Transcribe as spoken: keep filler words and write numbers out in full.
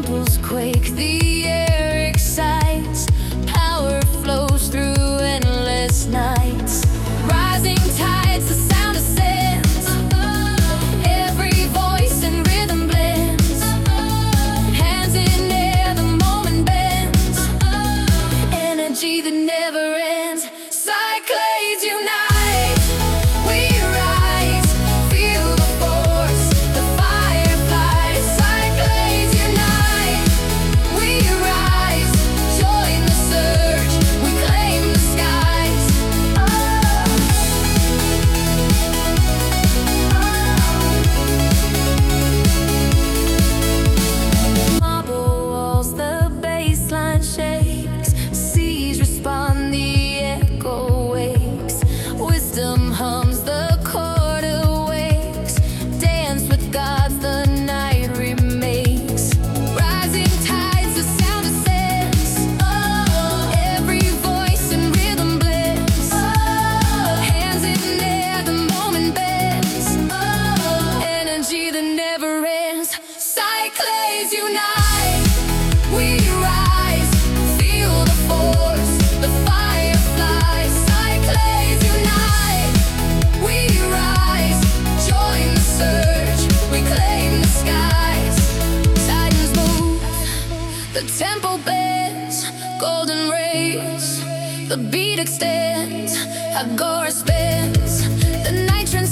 temples quake, the air excites, power flows through endless nights. Rising tides, the sound ascends, every voice and rhythm blends. Hands in air, the moment bends, energy that never ends. Cyclades unite, we rise, feel the force, the fireflies. Cyclades unite, we rise, join the surge, we claim the skies. Marble walls, the baseline shakes, seas respond, the echo wakes. Wisdom hums, the chord awakes. Dance with gods, the night remakes. Rising tides, the sound ascends, every voice and rhythm blends. Hands in air, the moment bends, energy that never ends. Cyclades unite, we rise, feel the force, the fireflies. Cyclades unite, we rise, join the surge, we claim the skies. Titans move, the temple bends, golden rays, the beat extends, Agora spins, the night transcends.